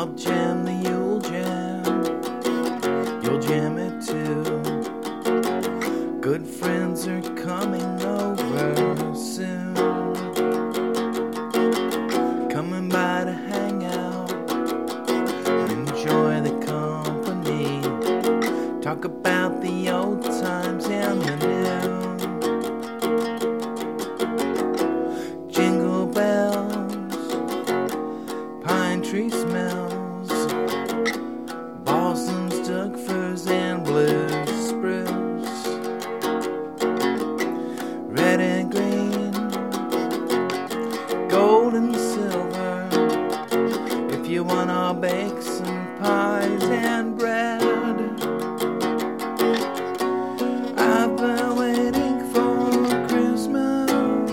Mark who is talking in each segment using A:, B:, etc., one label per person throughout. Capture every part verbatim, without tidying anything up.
A: I'll jam the Yule Jam, you'll jam it too. Good friends are coming over soon, coming by to hang out, enjoy the company, talk about the old times and the new. Jingle bells, pine tree smells, balsams, Doug firs, and blue spruce. Red and green, gold and silver. If you want, I'll bake some pies and bread. I've been waiting for Christmas.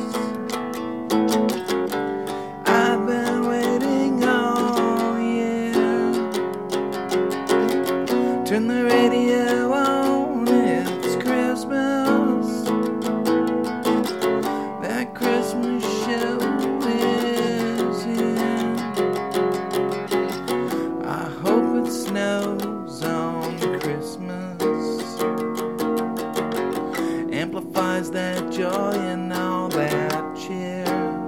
A: I've been waiting all year. Turn the radio on, it's Christmas. That Christmas show is here. I hope it snows on Christmas. Amplifies that joy and all that cheer.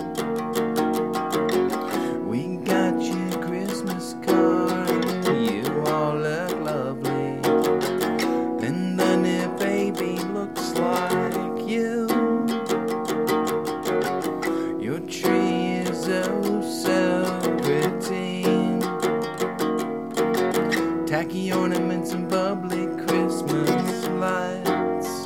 A: We got you a Christmas card, you all look lovely, and the new baby looks like you. Your tree is oh so pretty, tacky ornaments and bubbly Christmas lights.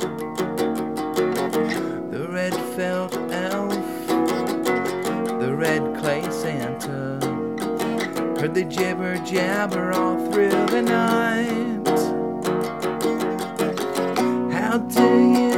A: The red felt elf, the red clay Santa, heard the jibber jabber all through the night. How do you